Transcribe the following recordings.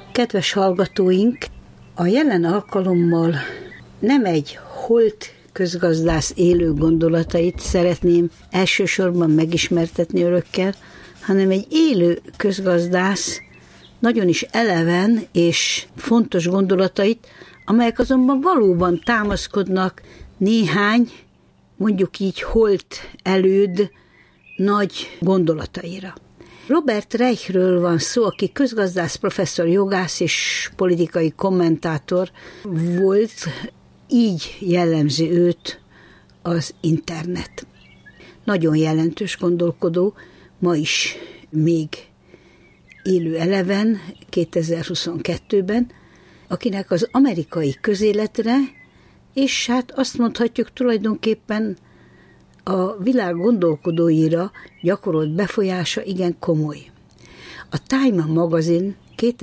Kedves hallgatóink, a jelen alkalommal nem egy holt közgazdász élő gondolatait szeretném elsősorban megismertetni önökkel, hanem egy élő közgazdász nagyon is eleven és fontos gondolatait, amelyek azonban valóban támaszkodnak néhány, mondjuk így holt előd nagy gondolataira. Robert Reichről van szó, aki közgazdász, professzor, jogász és politikai kommentátor volt, így jellemzi őt az internet. Nagyon jelentős gondolkodó, ma is még élő eleven, 2022-ben, akinek az amerikai közéletre, és hát azt mondhatjuk tulajdonképpen a világ gondolkodóira gyakorolt befolyása igen komoly. A Time magazin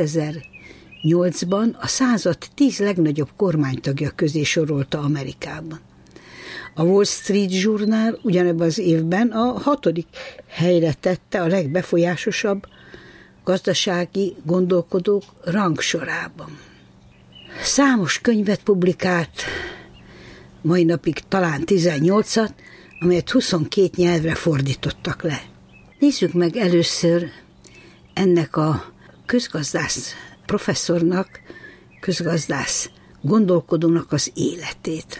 2008-ban a század 10 legnagyobb kormánytagja közé sorolta Amerikában. A Wall Street Journal ugyanebben az évben a 6. helyre tette a legbefolyásosabb gazdasági gondolkodók rangsorában. Számos könyvet publikált, mai napig talán 18-at, amelyet 22 nyelvre fordítottak le. Nézzük meg először ennek a közgazdász professzornak, közgazdász gondolkodónak az életét.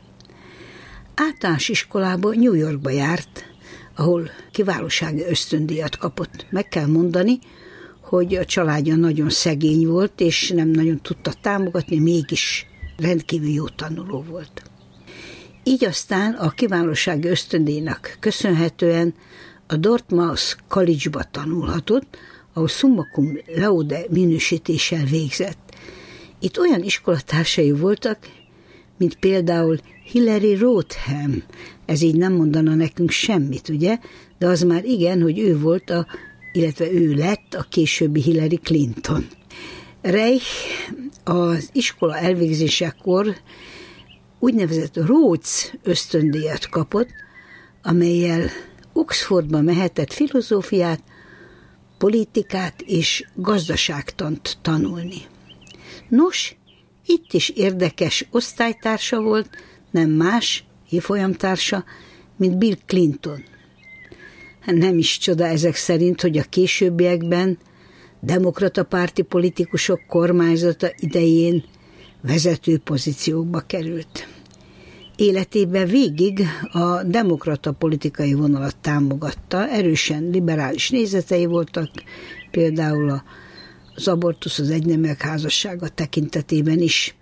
Általános iskolába New Yorkba járt, ahol kiválósági ösztöndíjat kapott. Meg kell mondani, hogy a családja nagyon szegény volt, és nem nagyon tudta támogatni, mégis rendkívül jó tanuló volt. Így aztán a kiválósági ösztöndíjnak köszönhetően a Dartmouth College-ba tanulhatott, ahol summa cum laude minősítéssel végzett. Itt olyan iskolatársai voltak, mint például Hillary Rodham. Ez így nem mondana nekünk semmit, ugye? De az már igen, hogy ő volt, illetve ő lett a későbbi Hillary Clinton. Reich az iskola elvégzésekor úgynevezett Rhodes ösztöndíjat kapott, amellyel Oxfordba mehetett filozófiát, politikát és gazdaságtant tanulni. Nos, itt is érdekes osztálytársa volt, nem más, évfolyamtársa, mint Bill Clinton. Nem is csoda ezek szerint, hogy a későbbiekben demokrata párti politikusok kormányzata idején vezető pozíciókba került. Életében végig a demokrata politikai vonalat támogatta, erősen liberális nézetei voltak, például az abortusz, az egyneműek házassága tekintetében is.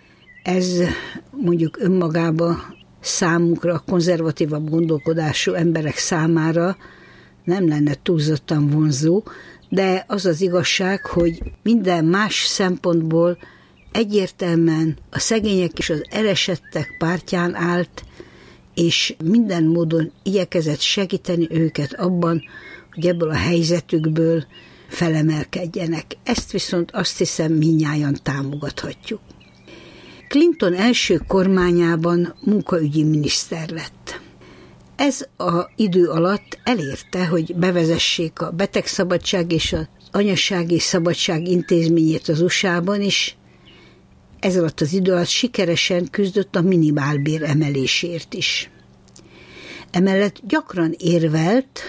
Ez mondjuk önmagában számunkra, a konzervatívabb gondolkodású emberek számára nem lenne túlzottan vonzó, de az az igazság, hogy minden más szempontból egyértelműen a szegények és az elesettek pártján állt, és minden módon igyekezett segíteni őket abban, hogy ebből a helyzetükből felemelkedjenek. Ezt viszont azt hiszem mindnyájan támogathatjuk. Clinton első kormányában munkaügyi miniszter lett. Ez az idő alatt elérte, hogy bevezessék a betegszabadság és az anyasági szabadság intézményét az USA-ban is. Ez alatt az idő alatt sikeresen küzdött a minimálbér emelésért is. Emellett gyakran érvelt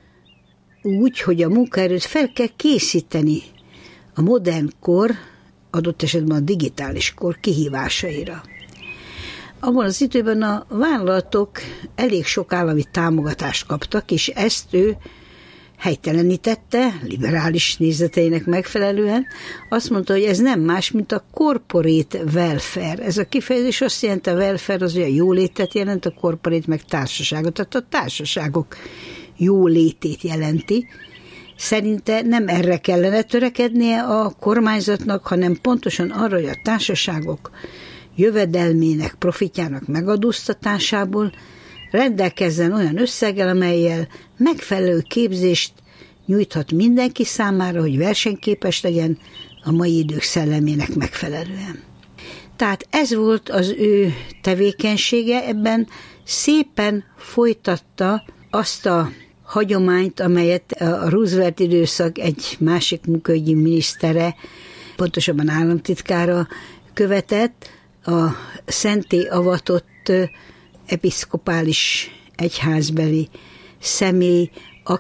úgy, hogy a munkaerőt fel kell készíteni a modern kor, adott esetben a digitális kor kihívásaira. Abban az időben a vállalatok elég sok állami támogatást kaptak, és ezt ő helytelenítette, liberális nézeteinek megfelelően. Azt mondta, hogy ez nem más, mint a corporate welfare. Ez a kifejezés azt jelenti, a welfare az olyan jólétet jelent, a corporate meg társaságot, tehát a társaságok jólétét jelenti. Szerinte nem erre kellene törekednie a kormányzatnak, hanem pontosan arra, hogy a társaságok jövedelmének, profitjának megadóztatásából rendelkezzen olyan összeggel, amellyel megfelelő képzést nyújthat mindenki számára, hogy versenyképes legyen a mai idők szellemének megfelelően. Tehát ez volt az ő tevékenysége, ebben szépen folytatta azt a hagyományt, amelyet a Roosevelt időszak egy másik munkaügyi minisztere pontosabban államtitkára követett, a szentté avatott episzkopális egyházbeli személy,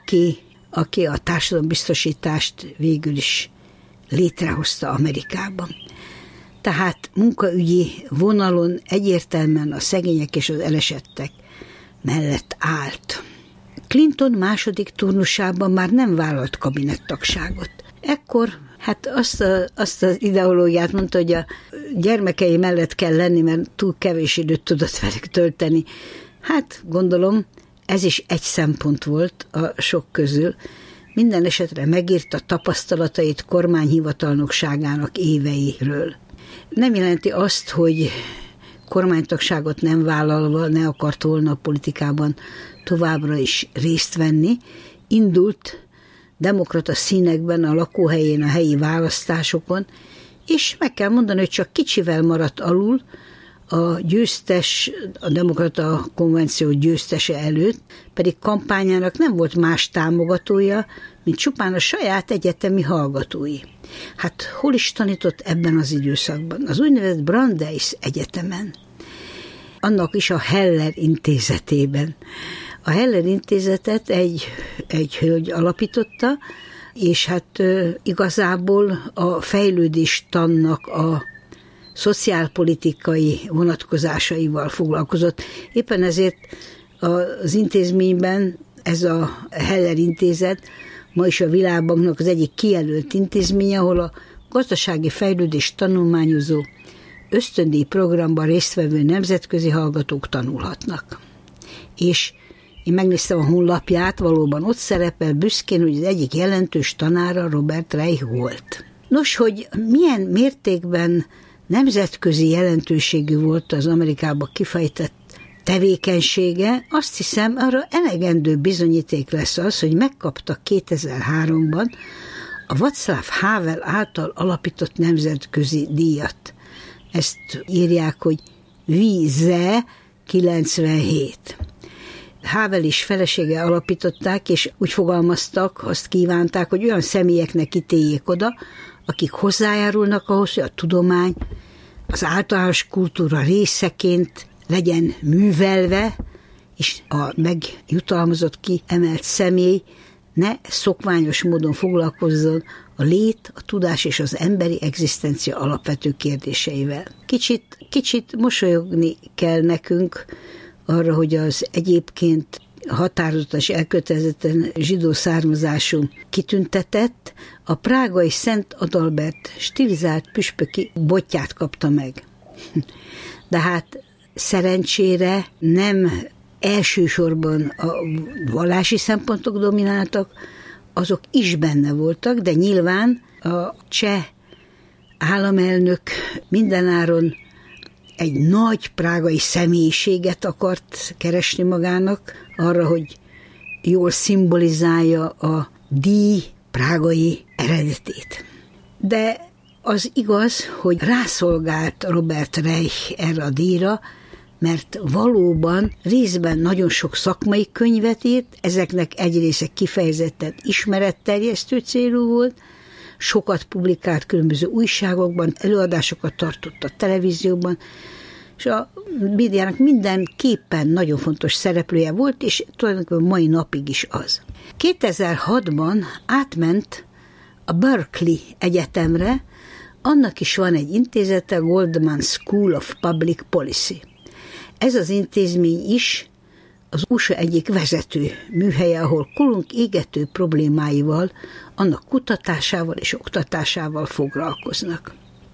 aki a társadalombiztosítást végül is létrehozta Amerikában. Tehát munkaügyi vonalon egyértelműen a szegények és az elesettek mellett állt. Clinton második turnusában már nem vállalt kabinettagságot. Ekkor azt az ideológiát mondta, hogy a gyermekei mellett kell lenni, mert túl kevés időt tudott velük tölteni. Hát gondolom, ez is egy szempont volt a sok közül. Minden esetre megírta tapasztalatait kormányhivatalnokságának éveiről. Nem jelenti azt, hogy kormánytagságot nem vállalva ne akart volna a politikában továbbra is részt venni. Indult demokrata színekben a lakóhelyén a helyi választásokon, és meg kell mondani, hogy csak kicsivel maradt alul a győztes, a demokrata konvenció győztese előtt, pedig kampányának nem volt más támogatója, mint csupán a saját egyetemi hallgatói. Hát hol is tanított ebben az időszakban? Az úgynevezett Brandeis Egyetemen. Annak is a Heller intézetében. A Heller intézetet egy hölgy alapította, és hát igazából a fejlődéstannak a szociálpolitikai vonatkozásaival foglalkozott. Éppen ezért az intézményben ez a Heller intézet ma is a Világbanknak az egyik kijelölt intézménye, ahol a gazdasági fejlődést tanulmányozó ösztöndíj programban résztvevő nemzetközi hallgatók tanulhatnak. És én megnéztem a honlapját, valóban ott szerepel büszkén, hogy az egyik jelentős tanára Robert Reich volt. Nos, hogy milyen mértékben nemzetközi jelentőségű volt az Amerikában kifejtett tevékenysége, azt hiszem, arra elegendő bizonyíték lesz az, hogy megkapta 2003-ban a Václav Havel által alapított nemzetközi díjat. Ezt írják, hogy Vize 97. Havel és felesége alapították, és úgy fogalmaztak, azt kívánták, hogy olyan személyeknek ítéljék oda, akik hozzájárulnak ahhoz, hogy a tudomány az általános kultúra részeként legyen művelve, és a megjutalmazott kiemelt személy ne szokványos módon foglalkozzon a lét, a tudás és az emberi egzisztencia alapvető kérdéseivel. Kicsit mosolyogni kell nekünk arra, hogy az egyébként határozottan és elkötelezetten zsidó származású kitüntetett a prágai Szent Adalbert stilizált püspöki botját kapta meg. De hát szerencsére nem elsősorban a vallási szempontok domináltak, azok is benne voltak, de nyilván a cseh államelnök mindenáron egy nagy prágai személyiséget akart keresni magának, arra, hogy jól szimbolizálja a díj prágai eredetét. De az igaz, hogy rászolgált Robert Reich erre a díjra, mert valóban részben nagyon sok szakmai könyvet írt, ezeknek egy része kifejezetten ismeretterjesztő célú volt, sokat publikált különböző újságokban, előadásokat tartott a televízióban, és a médiának mindenképpen nagyon fontos szereplője volt, és tulajdonképpen mai napig is az. 2006-ban átment a Berkeley Egyetemre, annak is van egy intézete, Goldman School of Public Policy. Ez az intézmény is az USA egyik vezető műhelye, ahol korunk égető problémáival, annak kutatásával és oktatásával foglalkoznak.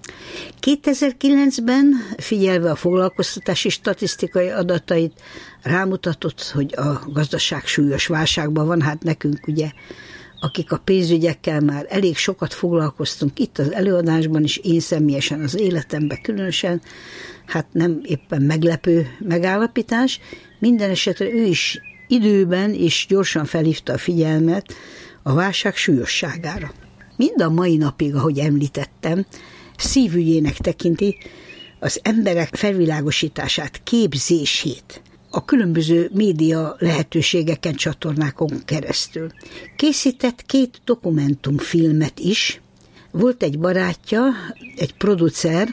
2009-ben, figyelve a foglalkoztatási statisztikai adatait, rámutatott, hogy a gazdaság súlyos válságban van, hát nekünk ugye, akik a pénzügyekkel már elég sokat foglalkoztunk itt az előadásban is, én személyesen az életemben különösen, hát nem éppen meglepő megállapítás, minden esetre ő is időben és gyorsan felhívta a figyelmet a válság súlyosságára. Mind a mai napig, ahogy említettem, szívügyének tekinti az emberek felvilágosítását, képzését a különböző média lehetőségeken, csatornákon keresztül. Készített 2 dokumentumfilmet is, volt egy barátja, egy producer,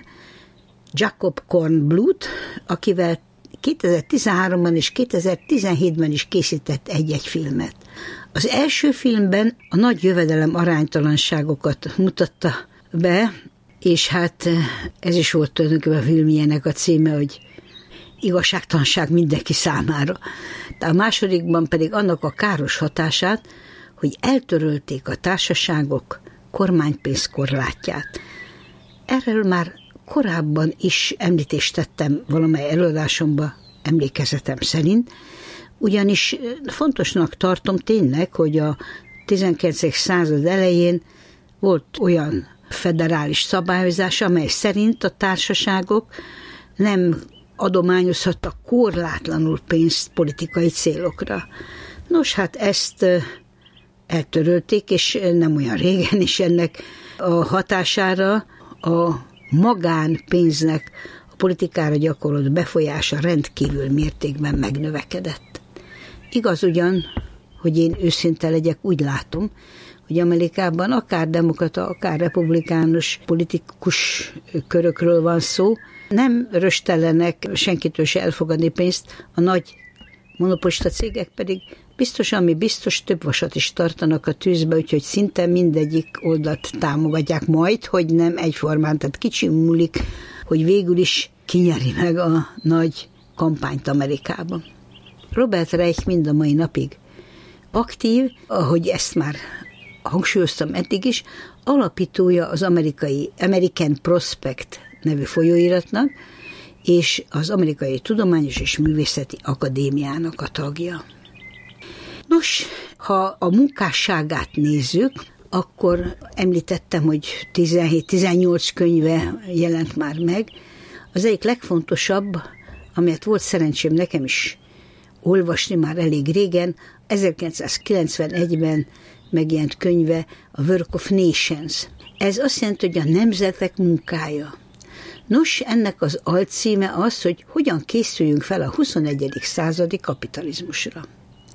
Jacob Kornblut, akivel 2013-ban és 2017-ben is készített egy-egy filmet. Az első filmben a nagy jövedelem aránytalanságokat mutatta be, és hát ez is volt tulajdonképpen a filmjének a címe, hogy igazságtalanság mindenki számára. De a másodikban pedig annak a káros hatását, hogy eltörölték a társaságok kormánypénzkorlátját. Erről már korábban is említést tettem valamely előadásomban, emlékezetem szerint, ugyanis fontosnak tartom tényleg, hogy a 19. század elején volt olyan federális szabályozás, amely szerint a társaságok nem adományozhattak korlátlanul pénzt politikai célokra. Nos, hát ezt eltörölték, és nem olyan régen is ennek a hatására a magánpénznek a politikára gyakorolt befolyása rendkívül mértékben megnövekedett. Igaz ugyan, hogy én őszinte legyek, úgy látom, hogy Amerikában akár demokrata, akár republikánus politikus körökről van szó, nem röstellenek senkitől se elfogadni pénzt, a nagy monopolista cégek pedig biztos, ami biztos, több vasat is tartanak a tűzbe, úgyhogy szinte mindegyik oldalt támogatják majd, hogy nem egyformán, tehát kicsi múlik, hogy végül is kinyeri meg a nagy kampányt Amerikában. Robert Reich mind a mai napig aktív, ahogy ezt már hangsúlyoztam eddig is, alapítója az American Prospect nevű folyóiratnak, és az Amerikai Tudományos és Művészeti Akadémiának a tagja. Nos, ha a munkásságát nézzük, akkor említettem, hogy 17-18 könyve jelent már meg. Az egyik legfontosabb, amelyet volt szerencsém nekem is olvasni már elég régen, 1991-ben megjelent könyve, a Work of Nations. Ez azt jelenti, hogy a nemzetek munkája. Nos, ennek az alcíme az, hogy hogyan készüljünk fel a 21. századi kapitalizmusra.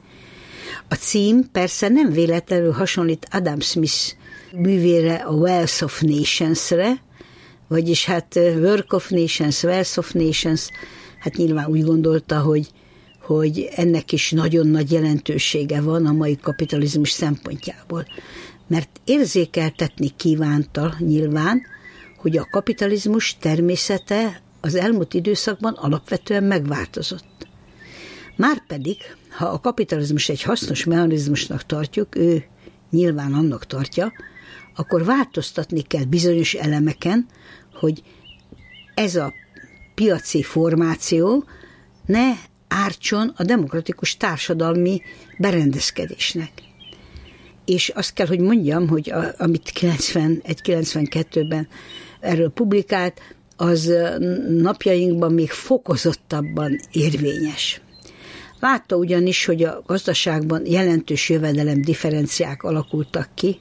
A cím persze nem véletlenül hasonlít Adam Smith művére, a Wealth of Nations-re, vagyis hát Work of Nations, Wealth of Nations, hát nyilván úgy gondolta, hogy ennek is nagyon nagy jelentősége van a mai kapitalizmus szempontjából. Mert érzékeltetni kívánta nyilván, hogy a kapitalizmus természete az elmúlt időszakban alapvetően megváltozott. Márpedig, ha a kapitalizmus egy hasznos mechanizmusnak tartjuk, ő nyilván annak tartja, akkor változtatni kell bizonyos elemeken, hogy ez a piaci formáció ne ártson a demokratikus társadalmi berendezkedésnek. És azt kell, hogy mondjam, hogy amit 91-92-ben erről publikált, az napjainkban még fokozottabban érvényes. Látta ugyanis, hogy a gazdaságban jelentős jövedelem differenciák alakultak ki,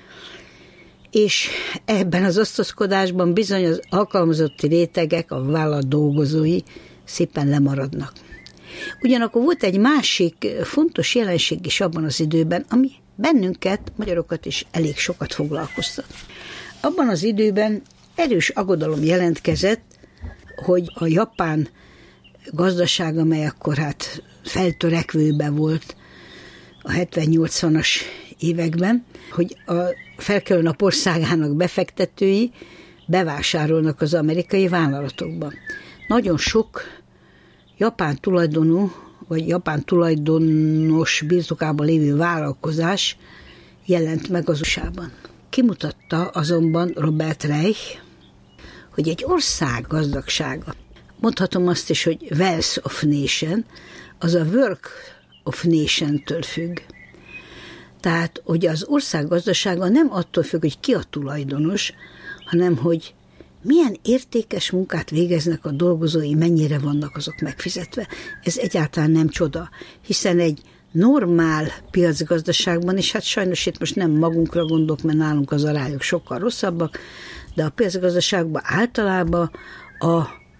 és ebben az osztozkodásban bizony az alkalmazotti rétegek, a vállalat dolgozói szépen lemaradnak. Ugyanakkor volt egy másik fontos jelenség is abban az időben, ami bennünket, magyarokat is elég sokat foglalkoztat. Abban az időben erős aggodalom jelentkezett, hogy a japán gazdaság, amely akkor hát feltörekvőben volt a 70-80-as években, hogy a felkelő nap országának befektetői bevásárolnak az amerikai vállalatokba. Nagyon sok japán tulajdonú, vagy japán tulajdonos birtokában lévő vállalkozás jelent meg az USA-ban. Kimutatta azonban Robert Reich, hogy egy ország gazdagsága, mondhatom azt is, hogy Wealth of Nation, az a Work of Nation-től függ. Tehát, hogy az ország gazdasága nem attól függ, hogy ki a tulajdonos, hanem, hogy milyen értékes munkát végeznek a dolgozói, mennyire vannak azok megfizetve. Ez egyáltalán nem csoda, hiszen egy normál piacgazdaságban, és hát sajnos itt most nem magunkra gondolok, mert nálunk az arányok sokkal rosszabbak, de a piacgazdaságban általában a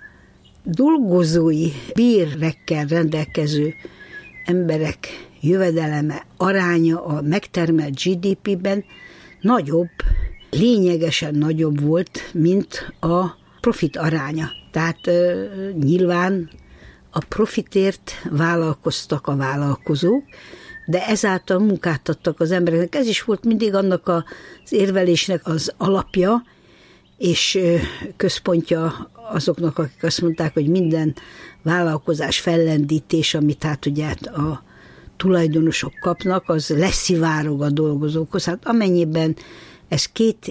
dolgozói bérekkel rendelkező emberek jövedeleme aránya a megtermelt GDP-ben nagyobb, lényegesen nagyobb volt, mint a profit aránya. Tehát nyilván a profitért vállalkoztak a vállalkozók, de ezáltal munkát adtak az embereknek. Ez is volt mindig annak az érvelésnek az alapja, és központja azoknak, akik azt mondták, hogy minden vállalkozás fellendítés, amit hát ugye a tulajdonosok kapnak, az leszivárog a dolgozókhoz. Hát amennyiben ez két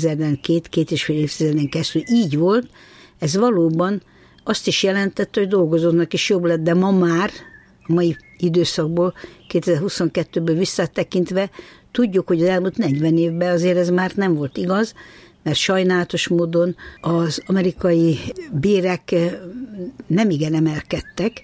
és fél évtizeden keresztül így volt, ez valóban azt is jelentette, hogy dolgozóknak is jobb lett, de ma már, a mai időszakból, 2022-ből visszatekintve, tudjuk, hogy az elmúlt 40 évben azért ez már nem volt igaz, mert sajnálatos módon az amerikai bérek nem igen emelkedtek,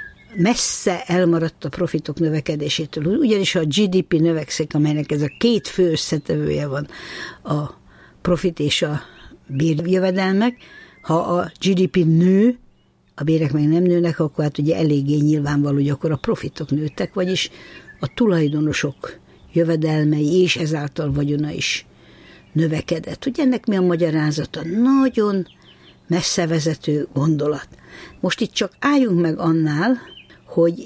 messze elmaradt a profitok növekedésétől. Ugyanis a GDP növekszik, amelynek ez a két fő összetevője van, a profit és a bérjövedelmek. Ha a GDP nő, a bérek meg nem nőnek, akkor hát ugye eléggé nyilvánvaló, hogy akkor a profitok nőttek, vagyis a tulajdonosok jövedelmei és ezáltal vagyona is növekedett. Ugye ennek mi a magyarázata? Nagyon messzevezető gondolat. Most itt csak álljunk meg annál, hogy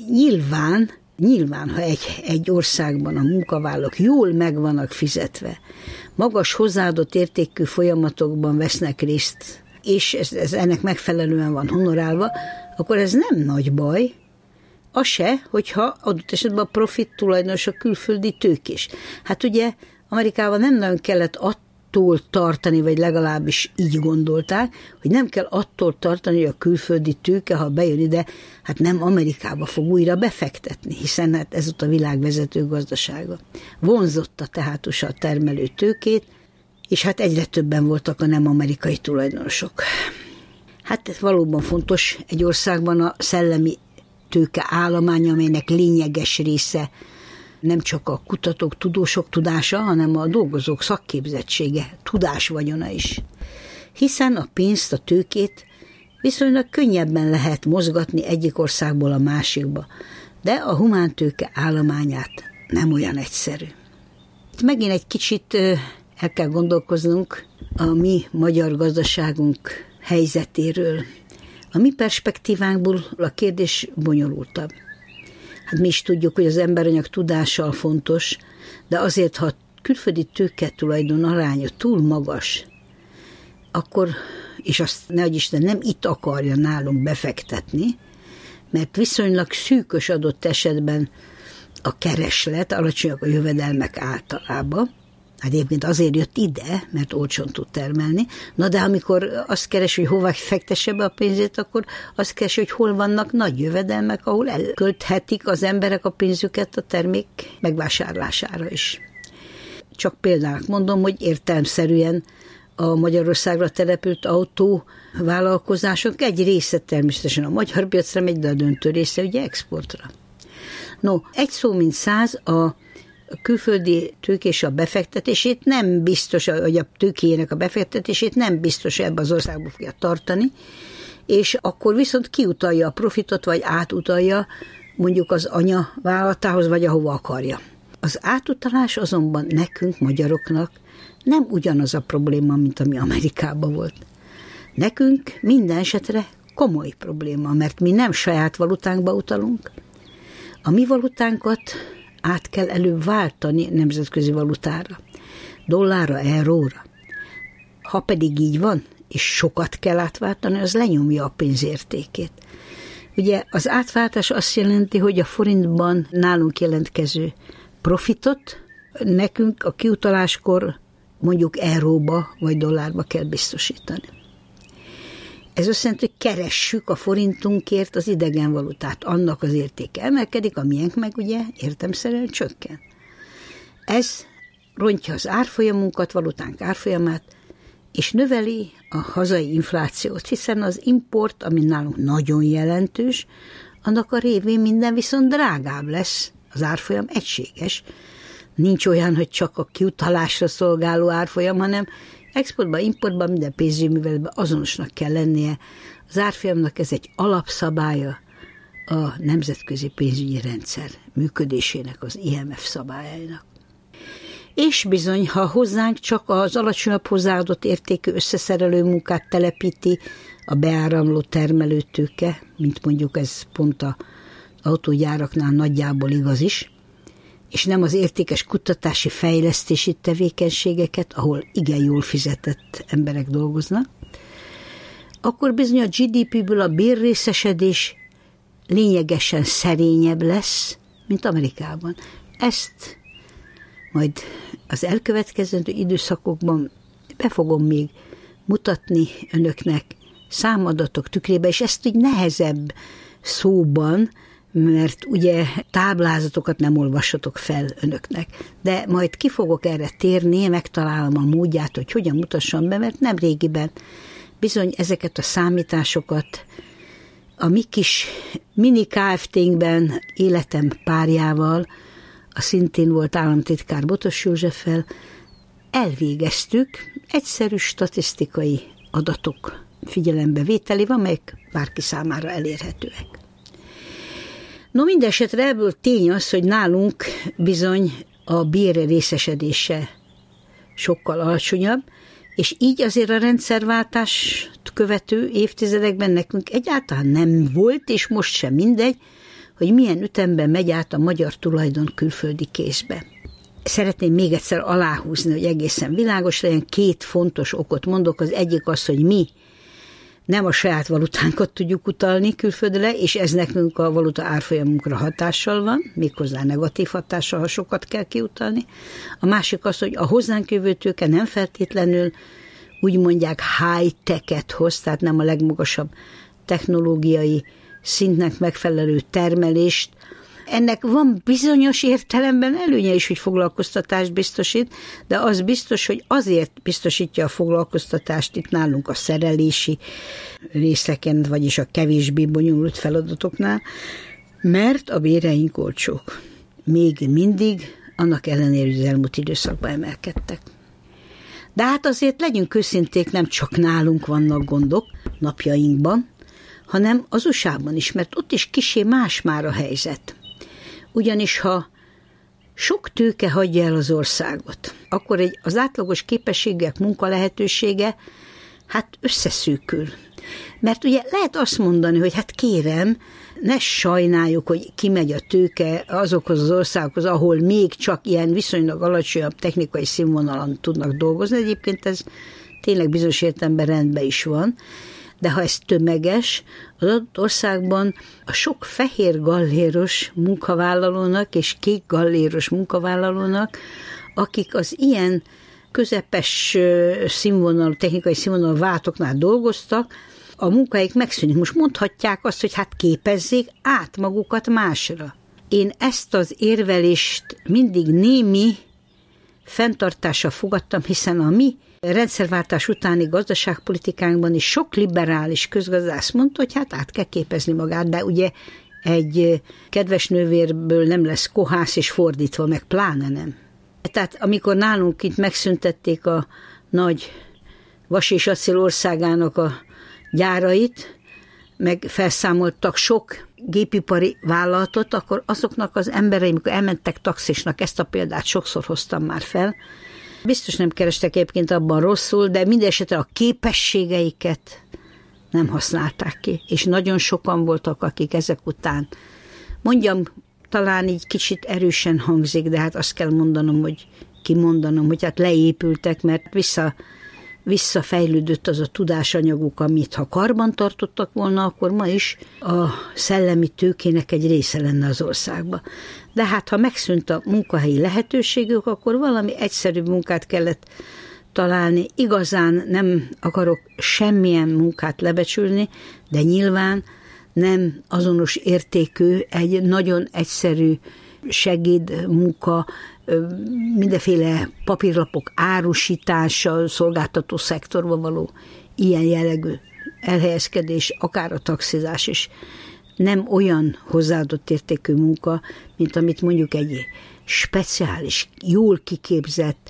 nyilván, ha egy országban a munkavállalók jól meg vannak fizetve, magas hozzáadott értékű folyamatokban vesznek részt, és ez ennek megfelelően van honorálva, akkor ez nem nagy baj, az se, hogyha adott esetben a profit tulajdonos a külföldi tőkés. Hát ugye Amerikában nem nagyon kellett attól tartani, vagy legalábbis így gondolták, hogy nem kell attól tartani, hogy a külföldi tőke, ha bejön ide, hát nem Amerikába fog újra befektetni, hiszen hát ez ott a világ vezető gazdasága. Vonzotta tehát a termelő tőkét, és hát egyre többen voltak a nem amerikai tulajdonosok. Hát valóban fontos egy országban a szellemi tőke állománya, amelynek lényeges része nem csak a kutatók, tudósok tudása, hanem a dolgozók szakképzettsége, tudásvagyona is. Hiszen a pénzt, a tőkét viszonylag könnyebben lehet mozgatni egyik országból a másikba, de a humántőke állományát nem olyan egyszerű. Itt megint egy kicsit el kell gondolkoznunk a mi magyar gazdaságunk helyzetéről. A mi perspektívánkból a kérdés bonyolultabb. Hát mi is tudjuk, hogy az emberanyag tudással fontos, de azért, ha a külföldi tőketulajdon aránya túl magas, akkor, és azt nehogy Isten nem itt akarja nálunk befektetni, mert viszonylag szűkös adott esetben a kereslet, alacsonyak a jövedelmek általában. Hát egyébként azért jött ide, mert olcsón tud termelni. Na de amikor azt keresi, hogy hova fektesse be a pénzét, akkor azt keresi, hogy hol vannak nagy jövedelmek, ahol elkölthetik az emberek a pénzüket a termék megvásárlására is. Csak például mondom, hogy értelemszerűen a Magyarországra települt autóvállalkozások egy része természetesen a magyar piacra megy, de a döntő része ugye exportra. No, egy szó mint száz, a külföldi tőkés a befektetését nem biztos, hogy a tőkéjének a befektetését nem biztos, hogy ebbe az országba fogja tartani, és akkor viszont kiutalja a profitot, vagy átutalja mondjuk az anyavállalatához, vagy ahova akarja. Az átutalás azonban nekünk, magyaroknak nem ugyanaz a probléma, mint ami Amerikában volt. Nekünk minden esetre komoly probléma, mert mi nem saját valutánkba utalunk. A mi valutánkat át kell előbb váltani nemzetközi valutára, dollárra, euróra. Ha pedig így van, és sokat kell átváltani, az lenyomja a pénzértékét. Ugye az átváltás azt jelenti, hogy a forintban nálunk jelentkező profitot nekünk a kiutaláskor mondjuk euróba vagy dollárba kell biztosítani. Ez azt jelenti, hogy keressük a forintunkért az idegen valutát. Annak az értéke emelkedik, a miénk meg ugye értelemszerűen csökken. Ez rontja az árfolyamunkat, valutánk árfolyamát, és növeli a hazai inflációt, hiszen az import, ami nálunk nagyon jelentős, annak a révén minden viszont drágább lesz, az árfolyam egységes. Nincs olyan, hogy csak a kiutalásra szolgáló árfolyam, hanem exportban, importban, minden pénzügyi műveletben azonosnak kell lennie. Az árfolyamnak ez egy alapszabálya a nemzetközi pénzügyi rendszer működésének, az IMF szabályainak. És bizony, ha hozzánk csak az alacsonyabb hozzáadott értékű összeszerelő munkát telepíti a beáramló termelőtőke, mint mondjuk ez pont az autógyáraknál nagyjából igaz is, és nem az értékes kutatási fejlesztési tevékenységeket, ahol igen jól fizetett emberek dolgoznak, akkor bizony a GDP-ből a bérrészesedés lényegesen szerényebb lesz, mint Amerikában. Ezt majd az elkövetkezendő időszakokban be fogom még mutatni önöknek számadatok tükrében, és ezt így nehezebb szóban, mert ugye táblázatokat nem olvassatok fel önöknek, de majd ki fogok erre térni, megtalálom a módját, hogy hogyan mutassam be, mert nem régiben bizony ezeket a számításokat a mi kis mini Kft-nkben életem párjával, a szintén volt államtitkár Botos Józseffel, elvégeztük egyszerű statisztikai adatok figyelembevételével, amelyek bárki számára elérhetőek. No, mindesetre ebből tény az, hogy nálunk bizony a bér részesedése sokkal alacsonyabb, és így azért a rendszerváltást követő évtizedekben nekünk egyáltalán nem volt, és most sem mindegy, hogy milyen ütemben megy át a magyar tulajdon külföldi kézbe. Szeretném még egyszer aláhúzni, hogy egészen világos legyen, 2 fontos okot mondok. Az egyik az, hogy mi nem a saját valutánkat tudjuk utalni külföldre, és ez nekünk a valuta árfolyamunkra hatással van, méghozzá negatív hatással, ha sokat kell kiutalni. A másik az, hogy a hozzánk jövő tőke nem feltétlenül úgy mondják high-tech-et hoz, tehát nem a legmagasabb technológiai szintnek megfelelő termelést. Ennek van bizonyos értelemben előnye is, hogy foglalkoztatást biztosít, de az biztos, hogy azért biztosítja a foglalkoztatást itt nálunk a szerelési részeken, vagyis a kevésbé bonyolult feladatoknál, mert a béreink olcsók. Még mindig, annak ellenére, hogy az elmúlt időszakban emelkedtek. De hát azért legyünk őszinték, nem csak nálunk vannak gondok napjainkban, hanem az USA-ban is, mert ott is kissé más már a helyzet. Ugyanis ha sok tőke hagyja el az országot, akkor az átlagos képességek, munkalehetősége hát összeszűkül. Mert ugye lehet azt mondani, hogy hát kérem, ne sajnáljuk, hogy kimegy a tőke azokhoz az országokhoz, ahol még csak ilyen viszonylag alacsonyabb technikai színvonalon tudnak dolgozni. Egyébként ez tényleg bizonyos értelemben rendben is van. De ha ez tömeges, az adott országban a sok fehér galléros munkavállalónak és kék galléros munkavállalónak, akik az ilyen közepes színvonalú, technikai színvonalú váltoknál dolgoztak, a munkahelyük megszűnik. Most mondhatják azt, hogy hát képezzék át magukat másra. Én ezt az érvelést mindig némi fenntartással fogadtam, hiszen a mi rendszerváltás utáni gazdaságpolitikánkban is sok liberális közgazdász mondta, hogy hát át kell képezni magát, de ugye egy kedves nővérből nem lesz kohász, és fordítva meg pláne nem. Tehát amikor nálunk itt megszüntették a nagy vas és acél országának a gyárait, meg felszámoltak sok gépipari vállalatot, akkor azoknak az emberei, amikor elmentek taxisnak, ezt a példát sokszor hoztam már fel, biztos nem kerestek egyébként abban rosszul, de mindesetre a képességeiket nem használták ki, és nagyon sokan voltak, akik ezek után, mondjam, talán így kicsit erősen hangzik, de hát azt kell mondanom, hogy hát leépültek, mert visszafejlődött az a tudásanyaguk, amit ha karban tartottak volna, akkor ma is a szellemi tőkének egy része lenne az országban. De hát ha megszűnt a munkahelyi lehetőségük, akkor valami egyszerűbb munkát kellett találni. Igazán nem akarok semmilyen munkát lebecsülni, de nyilván nem azonos értékű egy nagyon egyszerű segédmunka, mindenféle papírlapok árusítása, szolgáltató szektorban való ilyen jellegű elhelyezkedés, akár a taxizás is nem olyan hozzáadott értékű munka, mint amit mondjuk egy speciális, jól kiképzett,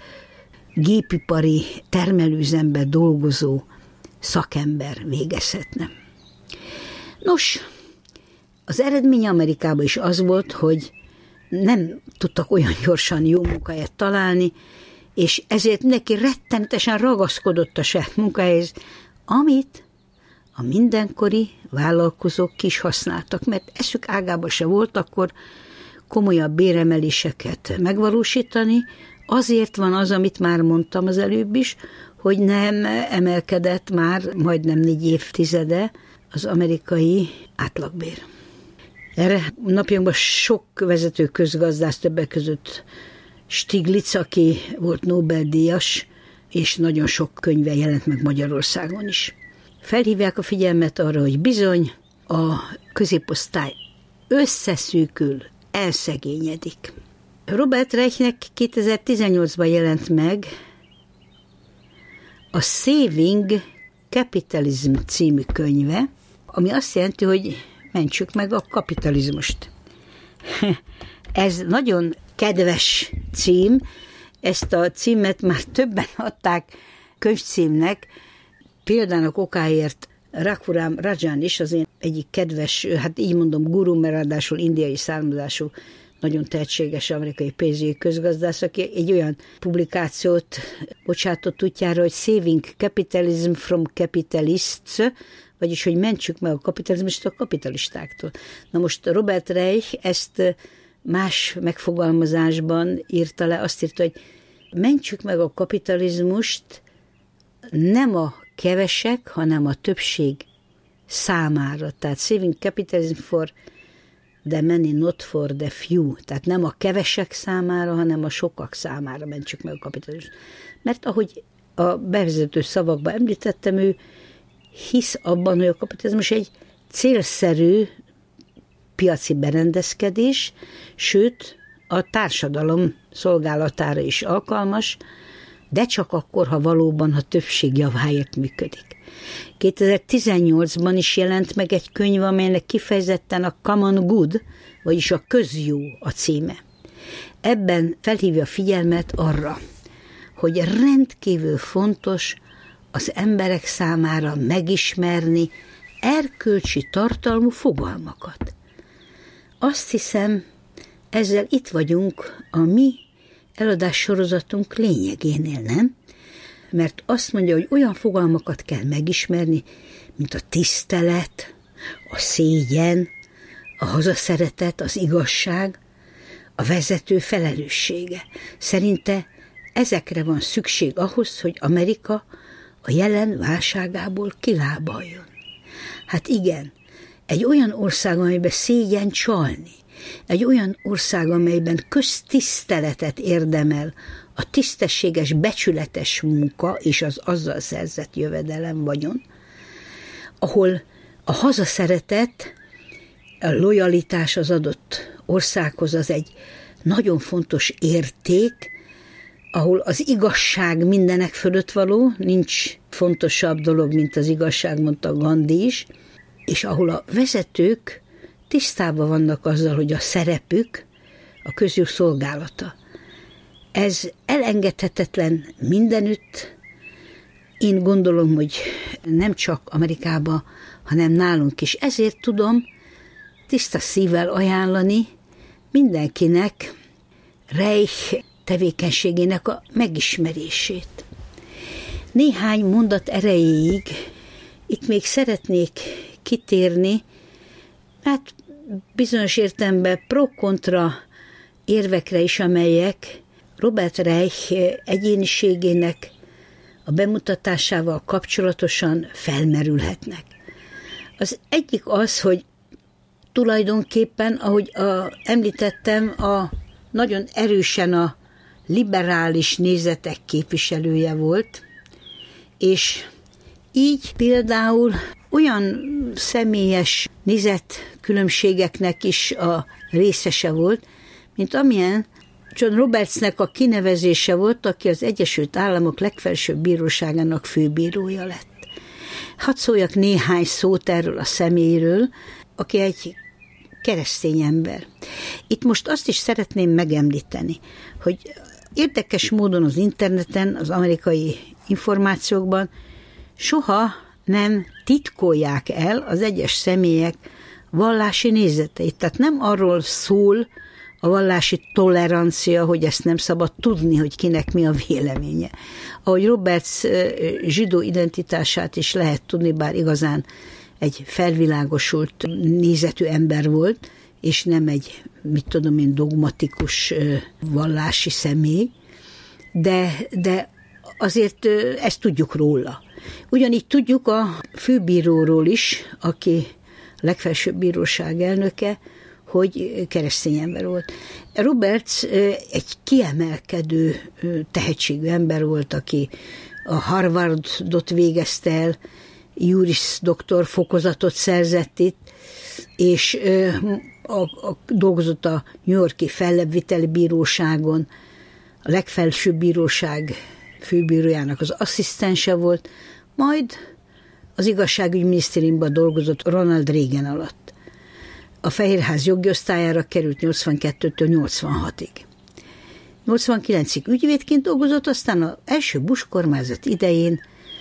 gépipari termelőüzemben dolgozó szakember végezhetne. Nos, az eredmény Amerikában is az volt, hogy nem tudtak olyan gyorsan jó munkahelyet találni, és ezért neki rettenetesen ragaszkodott a saját munkahelyhez, amit a mindenkori vállalkozók ki is használtak, mert eszük ágában se volt akkor komolyabb béremeléseket megvalósítani. Azért van az, amit már mondtam az előbb is, hogy nem emelkedett már majdnem 4 évtizede az amerikai átlagbér. Erre napjainkban sok vezető közgazdász, többek között Stiglitz, aki volt Nobel-díjas, és nagyon sok könyve jelent meg Magyarországon is. Felhívják a figyelmet arra, hogy bizony a középosztály összeszűkül, elszegényedik. Robert Reichnek 2018-ban jelent meg a Saving Capitalism című könyve, ami azt jelenti, hogy mentsük meg a kapitalizmust. Ez nagyon kedves cím, ezt a címet már többen adták könyvcímnek, példának okáért Raghuram Rajan is, az én egyik kedves, hát így mondom guru, mert ráadásul indiai származású, nagyon tehetséges amerikai pénzügyi közgazdász, aki egy olyan publikációt bocsátott útjára, hogy Saving Capitalism from Capitalists, vagyis, hogy mentsük meg a kapitalizmust a kapitalistáktól. Na most Robert Reich ezt más megfogalmazásban írta le, azt írta, hogy mentsük meg a kapitalizmust nem a kevesek, hanem a többség számára. Tehát Saving Capitalism for the many, not for the few. Tehát nem a kevesek számára, hanem a sokak számára mentsük meg a kapitalizmust. Mert ahogy a bevezető szavakban említettem, ő hisz abban, hogy a kapitalizmus egy célszerű piaci berendezkedés, sőt, a társadalom szolgálatára is alkalmas, de csak akkor, ha valóban a többség javáért működik. 2018-ban is jelent meg egy könyv, amelynek kifejezetten a Common Good, vagyis a közjó a címe. Ebben felhívja a figyelmet arra, hogy rendkívül fontos az emberek számára megismerni erkölcsi tartalmú fogalmakat. Azt hiszem, ezzel itt vagyunk a mi eladássorozatunk lényegénél, nem? Mert azt mondja, hogy olyan fogalmakat kell megismerni, mint a tisztelet, a szégyen, a hazaszeretet, az igazság, a vezető felelőssége. Szerinte ezekre van szükség ahhoz, hogy Amerika a jelen válságából kilábaljon. Hát igen, egy olyan ország, amelyben szégyen csalni, egy olyan ország, amelyben köztiszteletet érdemel a tisztességes, becsületes munka és az azzal szerzett jövedelem, vagyon, ahol a hazaszeretet, a lojalitás az adott országhoz az egy nagyon fontos érték, ahol az igazság mindenek fölött való, nincs fontosabb dolog, mint az igazság, mondta Gandhi is, és ahol a vezetők tisztában vannak azzal, hogy a szerepük a közjó szolgálata. Ez elengedhetetlen mindenütt. Én gondolom, hogy nem csak Amerikában, hanem nálunk is. Ezért tudom tiszta szívvel ajánlani mindenkinek Reich tevékenységének a megismerését. Néhány mondat erejéig itt még szeretnék kitérni, hát bizonyos értelemben pro-kontra érvekre is, amelyek Robert Reich egyéniségének a bemutatásával kapcsolatosan felmerülhetnek. Az egyik az, hogy tulajdonképpen, ahogy említettem, nagyon erősen a liberális nézetek képviselője volt, és így például olyan személyes nézetkülönbségeknek is a részese volt, mint amilyen John Robertsnek a kinevezése volt, aki az Egyesült Államok legfelsőbb bíróságának főbírója lett. Hadd szóljak néhány szót erről a személyről, aki egy keresztény ember. Itt most azt is szeretném megemlíteni, hogy érdekes módon az interneten, az amerikai információkban soha nem titkolják el az egyes személyek vallási nézeteit. Tehát nem arról szól a vallási tolerancia, hogy ezt nem szabad tudni, hogy kinek mi a véleménye. Ahogy Roberts zsidó identitását is lehet tudni, bár igazán egy felvilágosult nézetű ember volt, és nem egy, dogmatikus vallási személy, de azért ezt tudjuk róla. Ugyanígy tudjuk a főbíróról is, aki a legfelsőbb bíróság elnöke, hogy keresztény ember volt. Roberts egy kiemelkedő tehetségű ember volt, aki a Harvardot végezte el, Juris doktor fokozatot szerzett itt, és dolgozott a New York-i fellebbviteli bíróságon, a legfelsőbb bíróság főbírójának az asszisztense volt, majd az igazságügyi minisztériumban dolgozott Ronald Reagan alatt. A Fehérház jogi osztályára került 82-től 86-ig. 89-ig ügyvédként dolgozott, aztán az első Bush kormányzat idején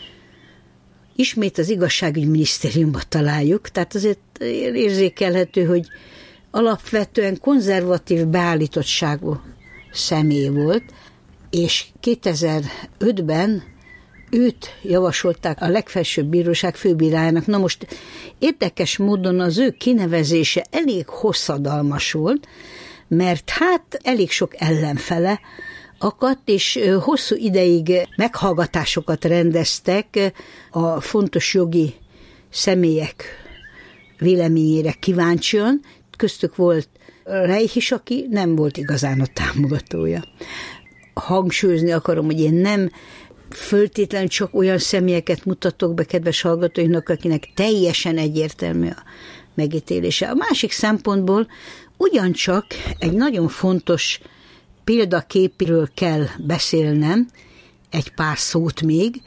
ismét az igazságügyi minisztériumban találjuk, tehát azért érzékelhető, hogy alapvetően konzervatív beállítottságú személy volt, és 2005-ben őt javasolták a legfelsőbb bíróság főbírájának. Na most érdekes módon az ő kinevezése elég hosszadalmas volt, mert hát elég sok ellenfele akadt, és hosszú ideig meghallgatásokat rendeztek a fontos jogi személyek véleményére kíváncsian. Köztük volt Reich is, aki nem volt igazán a támogatója. Hangsúlyozni akarom, hogy én nem föltétlenül csak olyan személyeket mutatok be kedves hallgatóinknak, akinek teljesen egyértelmű a megítélése. A másik szempontból ugyancsak egy nagyon fontos példaképről kell beszélnem, egy pár szót még,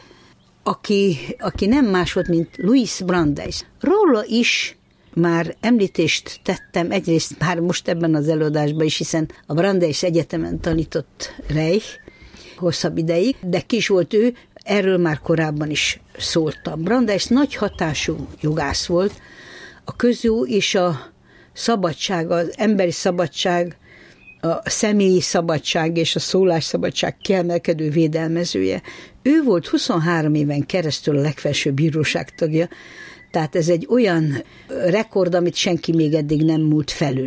aki nem más volt, mint Louis Brandeis. Róla is már említést tettem, egyrészt már most ebben az előadásban is, hiszen a Brandeis Egyetemen tanított Reich hosszabb ideig, de ki is volt ő, erről már korábban is szóltam. Brandeis nagy hatású jogász volt, a közjó és a szabadság, az emberi szabadság, a személyi szabadság és a szólásszabadság kiemelkedő védelmezője. Ő volt 23 éven keresztül a legfelsőbb bíróság tagja, tehát ez egy olyan rekord, amit senki még eddig nem múlt felül.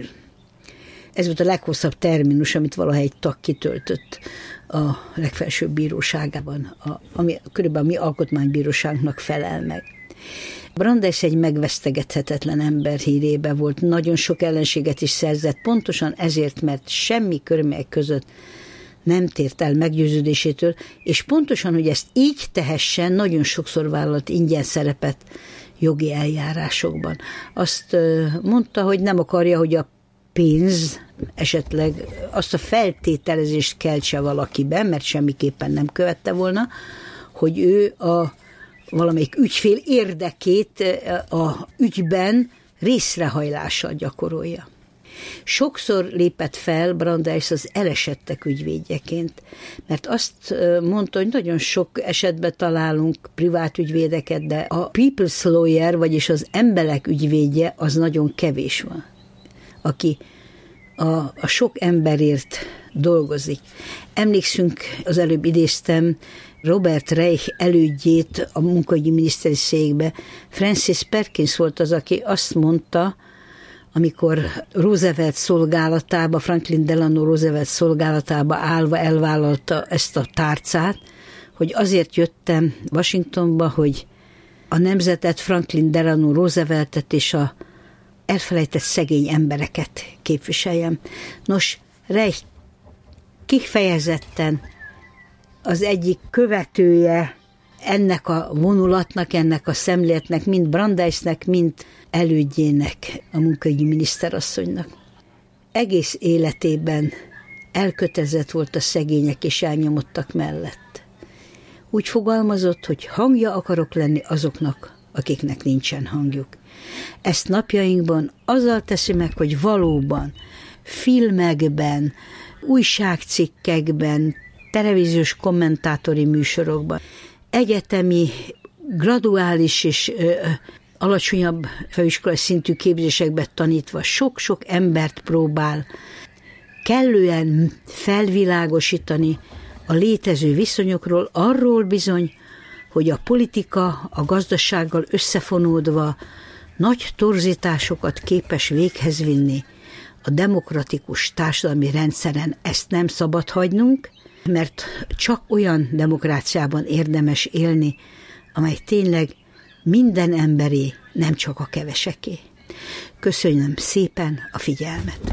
Ez volt a leghosszabb terminus, amit valaha egy tag kitöltött a legfelsőbb bíróságában, ami körülbelül a mi alkotmánybíróságunknak felel meg. Brandeis egy megvesztegethetetlen ember hírébe volt, nagyon sok ellenséget is szerzett, pontosan ezért, mert semmi körülmények között nem tért el meggyőződésétől, és pontosan, hogy ezt így tehessen, nagyon sokszor vállalt ingyen szerepet jogi eljárásokban. Azt mondta, hogy nem akarja, hogy a pénz esetleg azt a feltételezést keltse valakiben, mert semmiképpen nem követte volna, hogy ő valamelyik ügyfél érdekét a ügyben részrehajlással gyakorolja. Sokszor lépett fel Brandeis az elesettek ügyvédjeként, mert azt mondta, hogy nagyon sok esetben találunk privát ügyvédeket, de a people's lawyer, vagyis az emberek ügyvédje, az nagyon kevés van, aki a sok emberért dolgozik. Emlékszünk, az előbb idéztem Robert Reich elődjét a munkahogyi miniszteri székbe. Francis Perkins volt az, aki azt mondta, amikor Roosevelt szolgálatába, Franklin Delano Roosevelt szolgálatába állva elvállalta ezt a tárcát, hogy azért jöttem Washingtonba, hogy a nemzetet, Franklin Delano Rooseveltet és a elfelejtett szegény embereket képviseljem. Nos, Reich kifejezetten az egyik követője ennek a vonulatnak, ennek a szemléletnek, mind Brandeisnek, mind elődjének, a munkahogyi miniszterasszonynak. Egész életében elkötelezett volt a szegények és elnyomottak mellett. Úgy fogalmazott, hogy hangja akarok lenni azoknak, akiknek nincsen hangjuk. Ezt napjainkban azzal teszi meg, hogy valóban filmekben, újságcikkekben, televíziós kommentátori műsorokban, egyetemi, graduális és alacsonyabb főiskolai szintű képzésekben tanítva sok-sok embert próbál kellően felvilágosítani a létező viszonyokról, arról bizony, hogy a politika a gazdasággal összefonódva nagy torzításokat képes véghez vinni a demokratikus társadalmi rendszeren. Ezt nem szabad hagynunk, mert csak olyan demokráciában érdemes élni, amely tényleg minden emberé, nem csak a keveseké. Köszönöm szépen a figyelmet!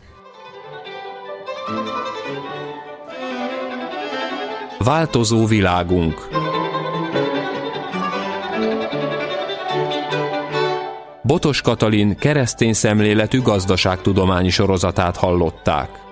Változó világunk. Botos Katalin keresztény szemléletű gazdaságtudományi sorozatát hallották.